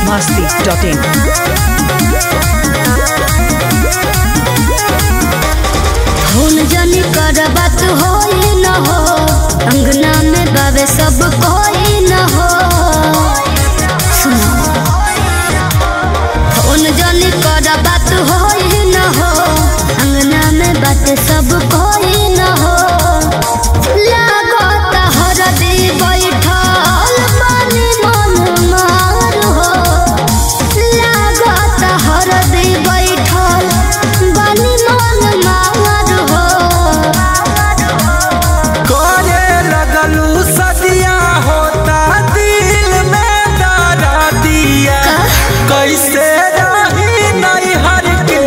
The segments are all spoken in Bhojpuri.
biharmasti.in भूल जानी कर बात होई न हो, अंगना में बावे सब कोई न हो। सुनो भूल जानी कर बात होई न हो, अंगना में बात सब कोई न हो। लागत हरदी बैठल बानी मन मार हो, लागत हरदी बैठल बानी मन मार हो। करे लगलू सदिया होता दिल में दरा दिया, कैसे रही नैहर के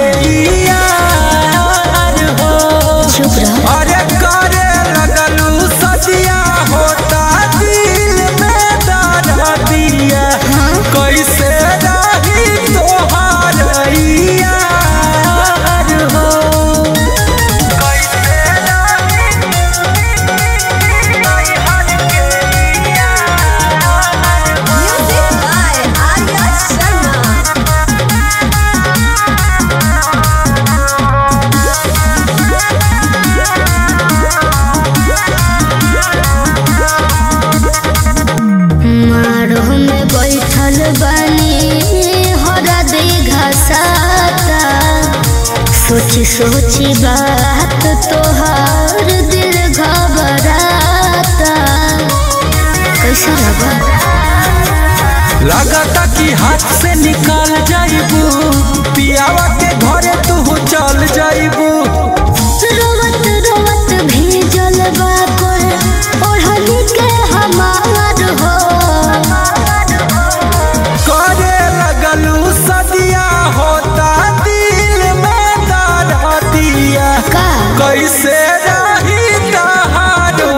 यार हो। अरे करे लगलू सदिया होता दिल में दरा दिया, कैसे रही तोहार यार हो। मारो में बैठल बानी हरदी घसाता, सोची सोची बात तोहार दिल घबराता। कैसा लगा? लगता कि हाथ से निकाल जाइबू, पियावा के घरे तू चल जाइबू। रोवत रोवत भेजल बा कोल ओढ़नी के हमार हो। करे लगलू सदिया होता दिल में दरा दिया, कैसे रही तहारो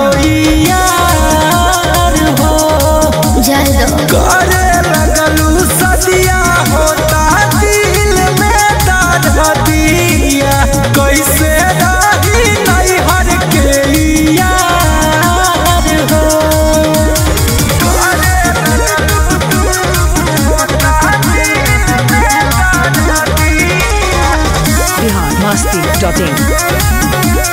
यार हो। जय दो करे लगलू सदिया होता दिल में दरा दिया, कैसे रही नैहर के यार हो। biharmasti.in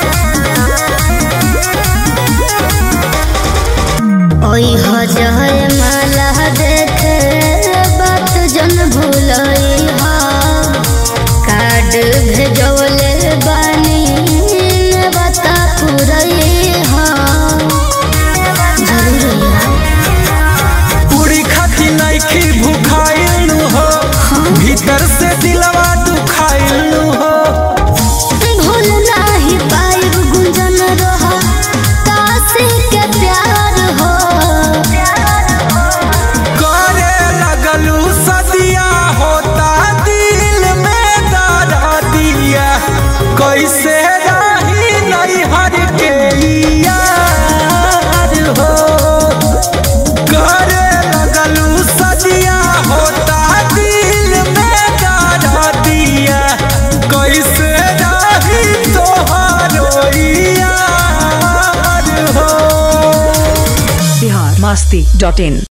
ओई हो जय माला देखे बात जन भूलई हा, कार्ड भेजवले बानी बता पुरई हा। जरूर पूरी खाती नइखी भूखाइलू हो, भीतर से दिलवा दुखाइलू हो। भूल नाही पाइब गुंजन रहा काशी के प्यार हो। करे लगलू सदिया होता दिल में दरा दिया, कैसे रही नैहर के यार हो। करे लगलू सदिया होता दिल में दरा दिया, कैसे रही तोहारो यार हो। biharmasti.in